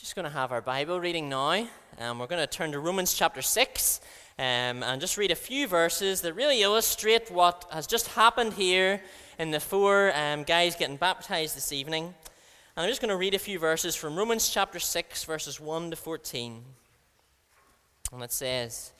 Just going to have our Bible reading now. We're going to turn to Romans chapter 6 and just read a few verses that really illustrate what has just happened here in the four guys getting baptized this evening. And I'm just going to read a few verses from Romans chapter 6, verses 1 to 14. And it says,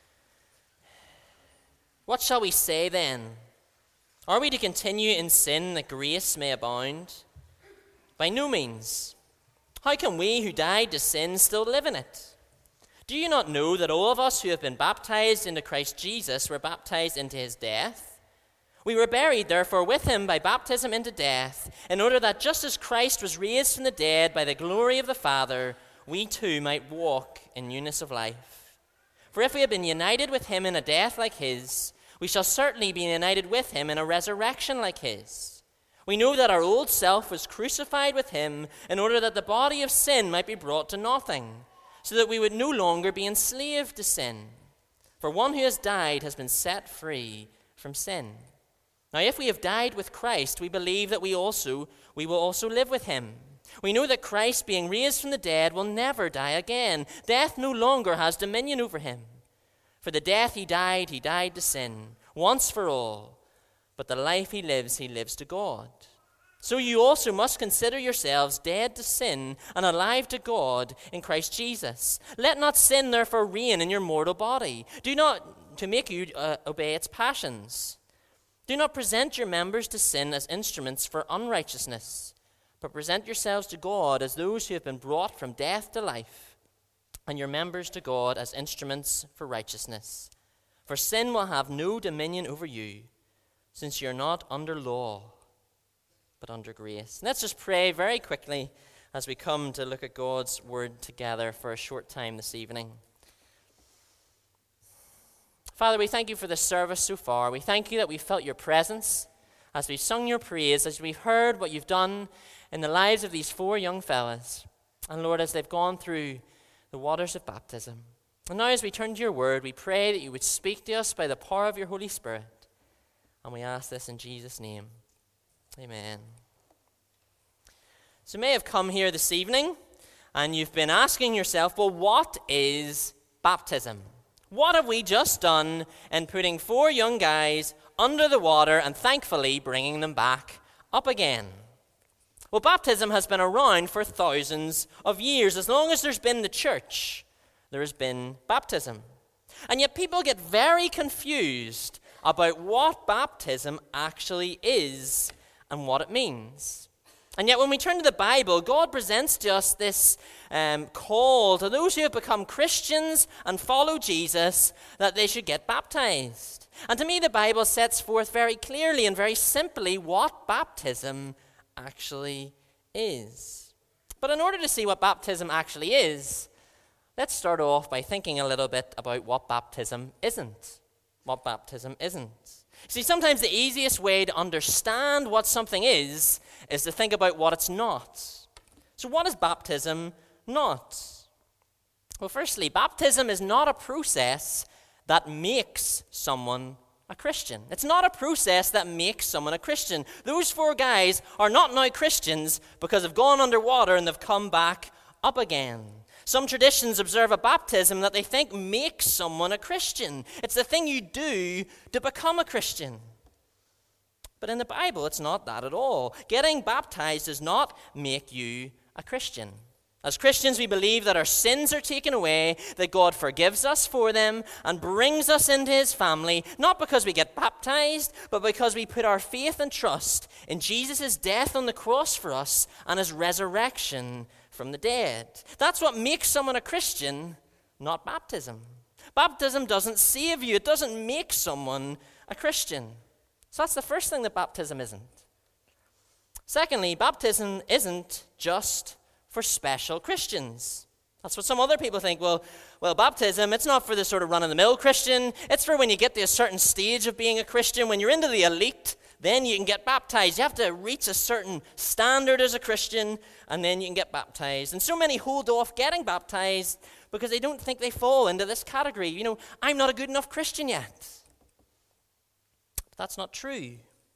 "What shall we say then? Are we to continue in sin that grace may abound? By no means. How can we who died to sin still live in it? Do you not know that all of us who have been baptized into Christ Jesus were baptized into his death? We were buried, therefore, with him by baptism into death, in order that just as Christ was raised from the dead by the glory of the Father, we too might walk in newness of life. For if we have been united with him in a death like his, we shall certainly be united with him in a resurrection like his. We know that our old self was crucified with him in order that the body of sin might be brought to nothing, so that we would no longer be enslaved to sin. For one who has died has been set free from sin. Now if we have died with Christ, we believe that we will also live with him. We know that Christ, being raised from the dead, will never die again. Death no longer has dominion over him. For the death he died to sin, once for all. But the life he lives to God. So you also must consider yourselves dead to sin and alive to God in Christ Jesus. Let not sin therefore reign in your mortal body. Do not to make you obey its passions. Do not present your members to sin as instruments for unrighteousness, but present yourselves to God as those who have been brought from death to life, and your members to God as instruments for righteousness. For sin will have no dominion over you, since you're not under law, but under grace." Let's just pray very quickly as we come to look at God's word together for a short time this evening. Father, we thank you for this service so far. We thank you that we felt your presence as we've sung your praise, as we've heard what you've done in the lives of these four young fellas. And Lord, as they've gone through the waters of baptism. And now as we turn to your word, we pray that you would speak to us by the power of your Holy Spirit. And we ask this in Jesus' name. Amen. So you may have come here this evening and you've been asking yourself, well, what is baptism? What have we just done in putting four young guys under the water and thankfully bringing them back up again? Well, baptism has been around for thousands of years. As long as there's been the church, there has been baptism. And yet people get very confused about what baptism actually is and what it means. And yet when we turn to the Bible, God presents to us this call to those who have become Christians and follow Jesus that they should get baptized. And to me, the Bible sets forth very clearly and very simply what baptism actually is. But in order to see what baptism actually is, let's start off by thinking a little bit about what baptism isn't. What baptism isn't. See, sometimes the easiest way to understand what something is to think about what it's not. So what is baptism not? Well, firstly, baptism is not a process that makes someone a Christian. It's not a process that makes someone a Christian. Those four guys are not now Christians because they've gone underwater and they've come back up again. Some traditions observe a baptism that they think makes someone a Christian. It's the thing you do to become a Christian. But in the Bible, it's not that at all. Getting baptized does not make you a Christian. As Christians, we believe that our sins are taken away, that God forgives us for them and brings us into his family, not because we get baptized, but because we put our faith and trust in Jesus' death on the cross for us and his resurrection from the dead. That's what makes someone a Christian, not baptism. Baptism doesn't save you. It doesn't make someone a Christian. So that's the first thing that baptism isn't. Secondly, baptism isn't just for special Christians. That's what some other people think. Well, baptism, it's not for the sort of run-of-the-mill Christian. It's for when you get to a certain stage of being a Christian. When you're into the elite, then you can get baptized. You have to reach a certain standard as a Christian, and then you can get baptized. And so many hold off getting baptized because they don't think they fall into this category. You know, I'm not a good enough Christian yet. But that's not true.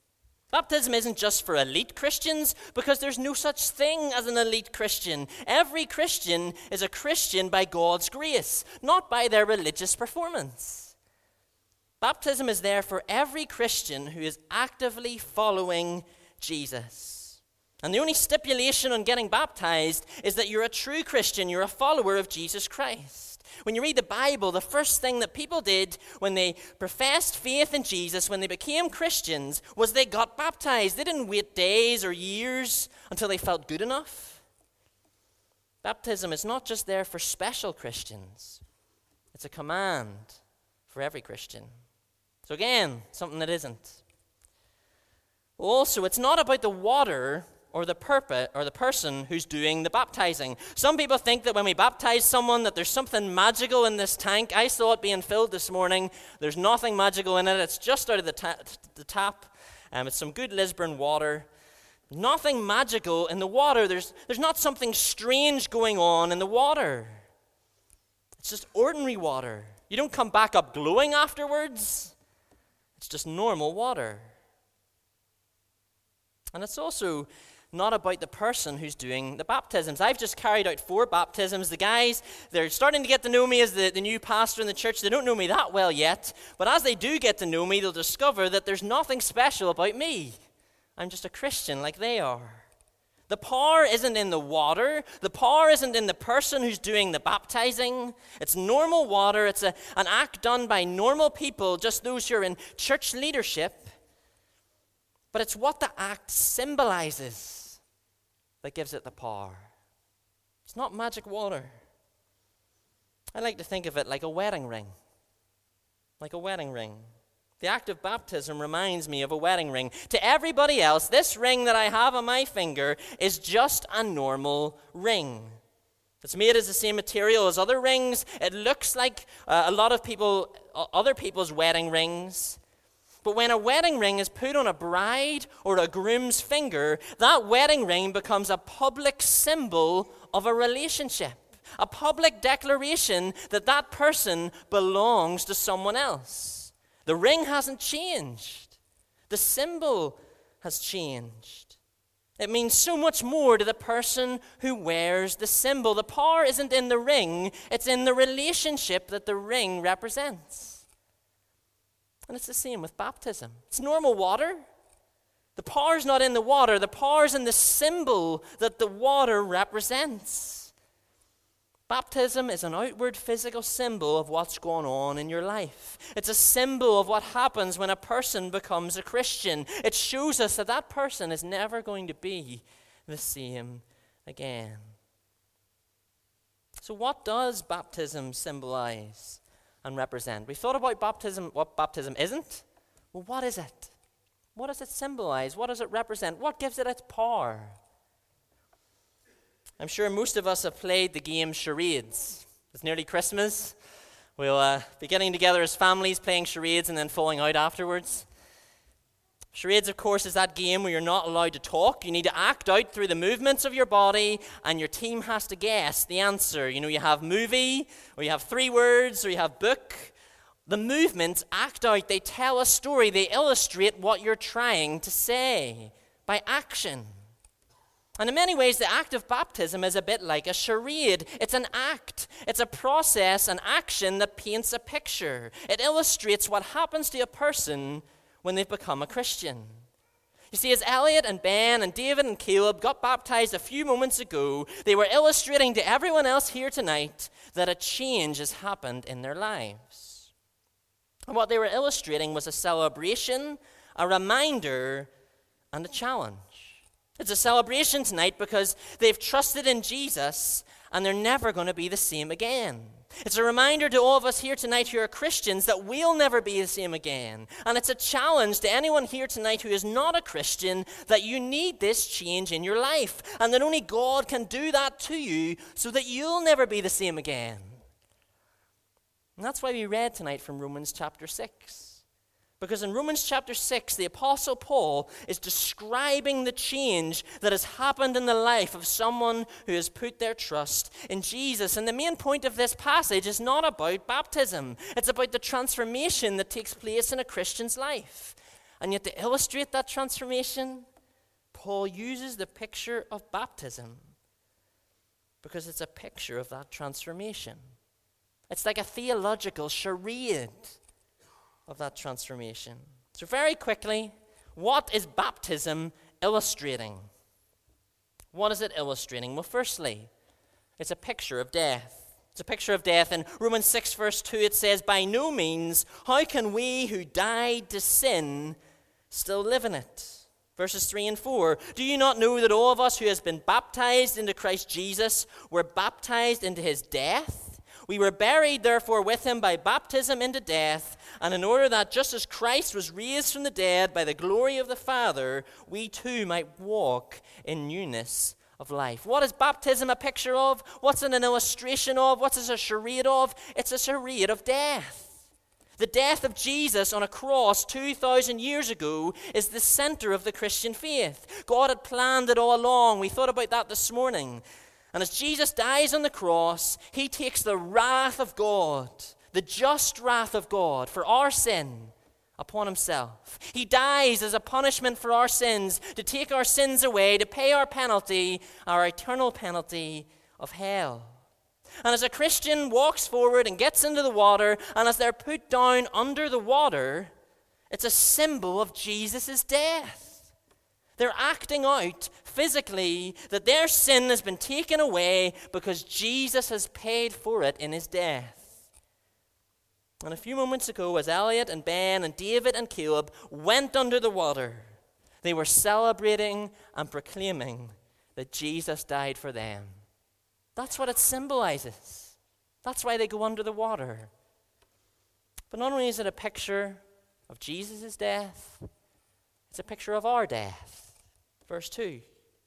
Baptism isn't just for elite Christians, because there's no such thing as an elite Christian. Every Christian is a Christian by God's grace, not by their religious performance. Baptism is there for every Christian who is actively following Jesus. And the only stipulation on getting baptized is that you're a true Christian, you're a follower of Jesus Christ. When you read the Bible, the first thing that people did when they professed faith in Jesus, when they became Christians, was they got baptized. They didn't wait days or years until they felt good enough. Baptism is not just there for special Christians. It's a command for every Christian. So again, something that isn't. Also, it's not about the water or the person who's doing the baptizing. Some people think that when we baptize someone that there's something magical in this tank. I saw it being filled this morning. There's nothing magical in it. It's just out of the tap. It's some good Lisburn water. Nothing magical in the water. There's not something strange going on in the water. It's just ordinary water. You don't come back up glowing afterwards. It's just normal water. And it's also not about the person who's doing the baptisms. I've just carried out 4 baptisms. The guys, they're starting to get to know me as the new pastor in the church. They don't know me that well yet. But as they do get to know me, they'll discover that there's nothing special about me. I'm just a Christian like they are. The power isn't in the water. The power isn't in the person who's doing the baptizing. It's normal water. It's an act done by normal people, just those who are in church leadership. But it's what the act symbolizes that gives it the power. It's not magic water. I like to think of it like a wedding ring. Like a wedding ring. The act of baptism reminds me of a wedding ring. To everybody else, this ring that I have on my finger is just a normal ring. It's made as the same material as other rings. It looks like other people's wedding rings. But when a wedding ring is put on a bride or a groom's finger, that wedding ring becomes a public symbol of a relationship, a public declaration that that person belongs to someone else. The ring hasn't changed. The symbol has changed. It means so much more to the person who wears the symbol. The power isn't in the ring, it's in the relationship that the ring represents. And it's the same with baptism. It's normal water. The power's not in the water. The power's in the symbol that the water represents. Baptism is an outward physical symbol of what's going on in your life. It's a symbol of what happens when a person becomes a Christian. It shows us that that person is never going to be the same again. So what does baptism symbolize and represent? We've thought about baptism, what baptism isn't. Well, what is it? What does it symbolize? What does it represent? What gives it its power? I'm sure most of us have played the game charades. It's nearly Christmas. We'll be getting together as families, playing charades and then falling out afterwards. Charades, of course, is that game where you're not allowed to talk. You need to act out through the movements of your body, and your team has to guess the answer. You know, you have movie, or you have 3 words, or you have book. The movements act out. They tell a story. They illustrate what you're trying to say by action. And in many ways, the act of baptism is a bit like a charade. It's an act. It's a process, an action that paints a picture. It illustrates what happens to a person when they've become a Christian. You see, as Elliot and Ben and David and Caleb got baptized a few moments ago, they were illustrating to everyone else here tonight that a change has happened in their lives. And what they were illustrating was a celebration, a reminder, and a challenge. It's a celebration tonight because they've trusted in Jesus and they're never going to be the same again. It's a reminder to all of us here tonight who are Christians that we'll never be the same again. And it's a challenge to anyone here tonight who is not a Christian that you need this change in your life and that only God can do that to you so that you'll never be the same again. And that's why we read tonight from Romans chapter 6. Because in Romans chapter 6, the Apostle Paul is describing the change that has happened in the life of someone who has put their trust in Jesus. And the main point of this passage is not about baptism. It's about the transformation that takes place in a Christian's life. And yet to illustrate that transformation, Paul uses the picture of baptism because it's a picture of that transformation. It's like a theological charade of that transformation. So very quickly, what is baptism illustrating? What is it illustrating? Well, firstly, it's a picture of death. It's a picture of death. In Romans 6, verse 2, it says, "By no means, how can we who died to sin still live in it?" Verses 3 and 4, "Do you not know that all of us who has been baptized into Christ Jesus were baptized into his death? We were buried, therefore, with him by baptism into death, and in order that just as Christ was raised from the dead by the glory of the Father, we too might walk in newness of life." What is baptism a picture of? What's it an illustration of? What's it a charade of? It's a charade of death. The death of Jesus on a cross 2,000 years ago is the center of the Christian faith. God had planned it all along. We thought about that this morning. And as Jesus dies on the cross, he takes the wrath of God, the just wrath of God for our sin, upon himself. He dies as a punishment for our sins, to take our sins away, to pay our penalty, our eternal penalty of hell. And as a Christian walks forward and gets into the water, and as they're put down under the water, it's a symbol of Jesus' death. They're acting out physically that their sin has been taken away because Jesus has paid for it in his death. And a few moments ago, as Elliot and Ben and David and Caleb went under the water, they were celebrating and proclaiming that Jesus died for them. That's what it symbolizes. That's why they go under the water. But not only is it a picture of Jesus' death, it's a picture of our death. Verse 2.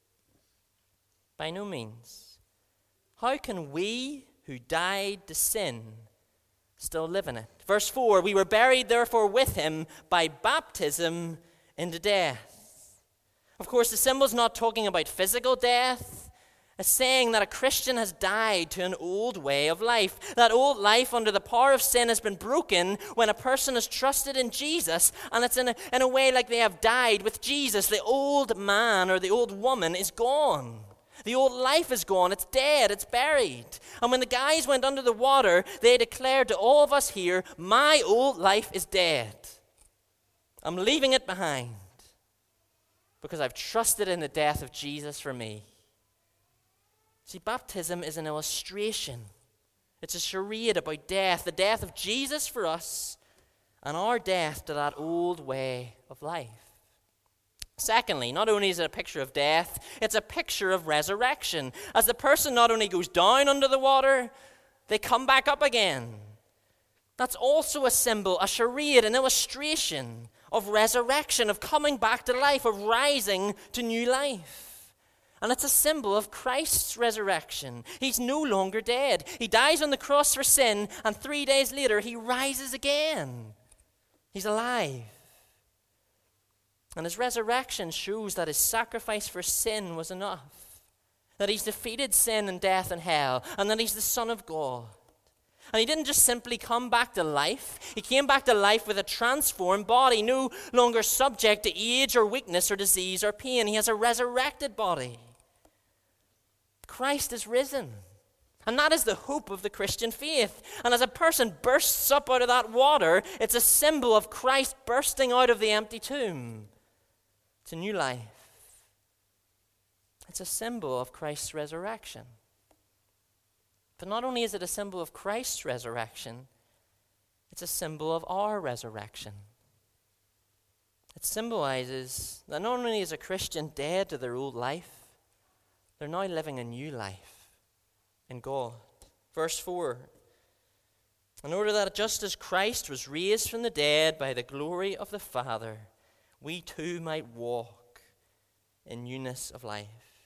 "By no means. How can we who died to sin still live in it?" Verse 4. "We were buried therefore with him by baptism into death." Of course, the symbol's not talking about physical death. It's saying that a Christian has died to an old way of life. That old life under the power of sin has been broken when a person has trusted in Jesus, and it's in a way like they have died with Jesus. The old man or the old woman is gone. The old life is gone. It's dead. It's buried. And when the guys went under the water, they declared to all of us here, "My old life is dead. I'm leaving it behind because I've trusted in the death of Jesus for me." See, baptism is an illustration. It's a charade about death, the death of Jesus for us, and our death to that old way of life. Secondly, not only is it a picture of death, it's a picture of resurrection. As the person not only goes down under the water, they come back up again. That's also a symbol, a charade, an illustration of resurrection, of coming back to life, of rising to new life. And it's a symbol of Christ's resurrection. He's no longer dead. He dies on the cross for sin, and 3 days later, he rises again. He's alive. And his resurrection shows that his sacrifice for sin was enough. That he's defeated sin and death and hell, and that he's the Son of God. And he didn't just simply come back to life. He came back to life with a transformed body, no longer subject to age or weakness or disease or pain. He has a resurrected body. Christ is risen. And that is the hope of the Christian faith. And as a person bursts up out of that water, it's a symbol of Christ bursting out of the empty tomb to new life. It's a symbol of Christ's resurrection. But not only is it a symbol of Christ's resurrection, it's a symbol of our resurrection. It symbolizes that not only is a Christian dead to their old life, they're now living a new life in God. Verse 4. "In order that just as Christ was raised from the dead by the glory of the Father, we too might walk in newness of life."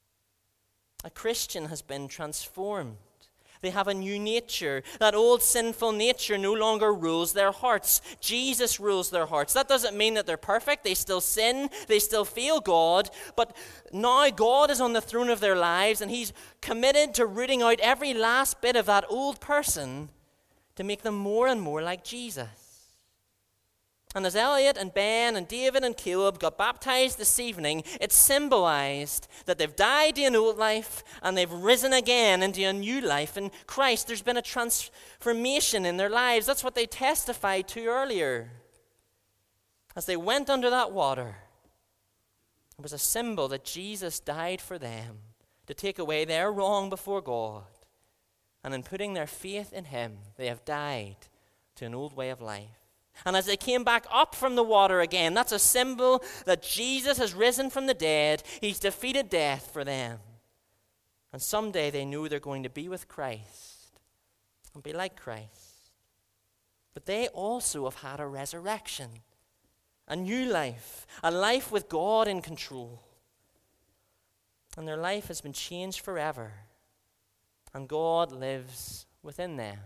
A Christian has been transformed. They have a new nature. That old sinful nature no longer rules their hearts. Jesus rules their hearts. That doesn't mean that they're perfect. They still sin. They still fail God. But now God is on the throne of their lives, and he's committed to rooting out every last bit of that old person to make them more and more like Jesus. And as Elliot and Ben and David and Caleb got baptized this evening, it symbolized that they've died to an old life and they've risen again into a new life in Christ. There's been a transformation in their lives. That's what they testified to earlier. As they went under that water, it was a symbol that Jesus died for them to take away their wrong before God. And in putting their faith in him, they have died to an old way of life. And as they came back up from the water again, that's a symbol that Jesus has risen from the dead. He's defeated death for them. And someday they know they're going to be with Christ and be like Christ. But they also have had a resurrection, a new life, a life with God in control. And their life has been changed forever. And God lives within them.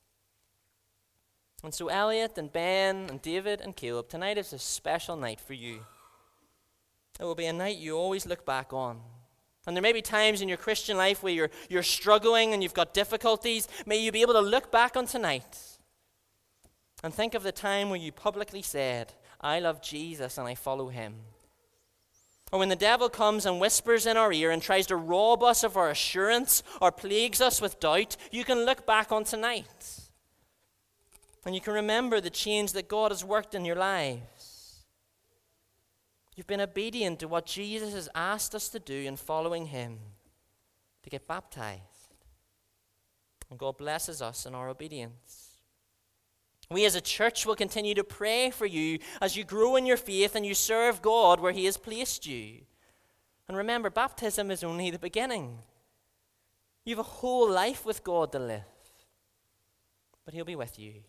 And so Elliot and Ben and David and Caleb, tonight is a special night for you. It will be a night you always look back on. And there may be times in your Christian life where you're struggling and you've got difficulties. May you be able to look back on tonight and think of the time where you publicly said, I love Jesus and I follow him. Or when the devil comes and whispers in our ear and tries to rob us of our assurance or plagues us with doubt, you can look back on tonight. And you can remember the change that God has worked in your lives. You've been obedient to what Jesus has asked us to do in following him, to get baptized. And God blesses us in our obedience. We as a church will continue to pray for you as you grow in your faith and you serve God where he has placed you. And remember, baptism is only the beginning. You have a whole life with God to live. But he'll be with you.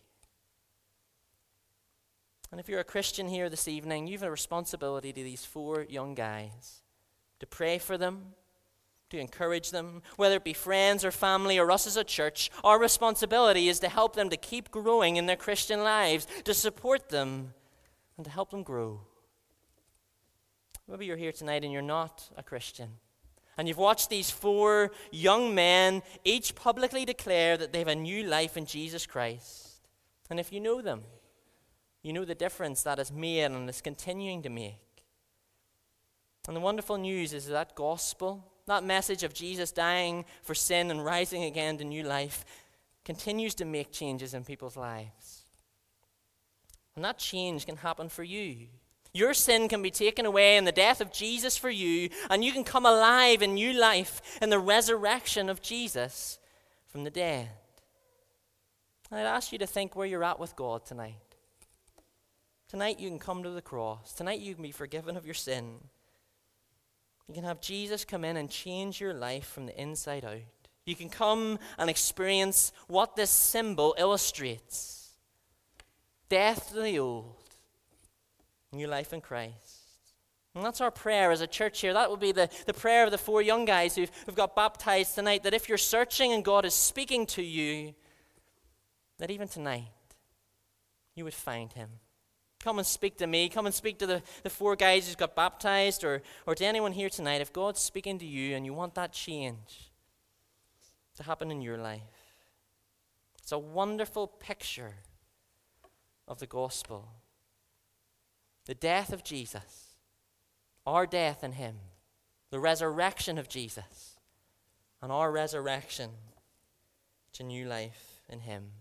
And if you're a Christian here this evening, you have a responsibility to these 4 young guys to pray for them, to encourage them, whether it be friends or family or us as a church. Our responsibility is to help them to keep growing in their Christian lives, to support them, and to help them grow. Maybe you're here tonight and you're not a Christian, and you've watched these 4 young men each publicly declare that they have a new life in Jesus Christ. And if you know them, you know the difference that has made and is continuing to make. And the wonderful news is that gospel, that message of Jesus dying for sin and rising again to new life, continues to make changes in people's lives. And that change can happen for you. Your sin can be taken away in the death of Jesus for you, and you can come alive in new life in the resurrection of Jesus from the dead. And I'd ask you to think where you're at with God tonight. Tonight you can come to the cross. Tonight you can be forgiven of your sin. You can have Jesus come in and change your life from the inside out. You can come and experience what this symbol illustrates. Death to the old, new life in Christ. And that's our prayer as a church here. That will be the prayer of the 4 young guys who've got baptized tonight, that if you're searching and God is speaking to you, that even tonight you would find him. Come and speak to me. Come and speak to the 4 guys who's got baptized, or to anyone here tonight. If God's speaking to you and you want that change to happen in your life, it's a wonderful picture of the gospel. The death of Jesus, our death in him, the resurrection of Jesus, and our resurrection to new life in him.